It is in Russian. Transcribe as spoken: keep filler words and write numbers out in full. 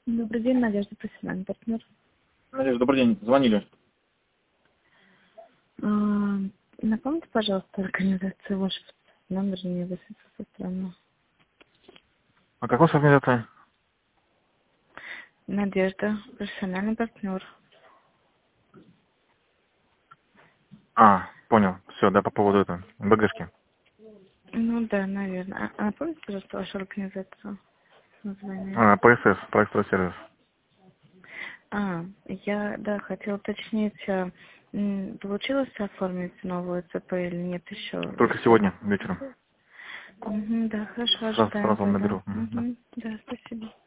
Добрый день, Надежда, профессиональный партнер. Надежда, добрый день. Звонили. А, напомните, пожалуйста, организацию вашего номера не высветился со стороны. А как у вас организация? Надежда, профессиональный партнер. А, понял. Все, да, по поводу этого. БГшки. Ну да, наверное. А, напомните, пожалуйста, вашу организацию название. А, ПСС, проект сервис. А, я, да, хотела уточнить, а, м, получилось оформить новую ЦП или нет еще? Только сегодня вечером. Угу, да, хорошо, Сразу, ожидаем сразу вам звонок. наберу. Мгм, да. Угу, да, спасибо.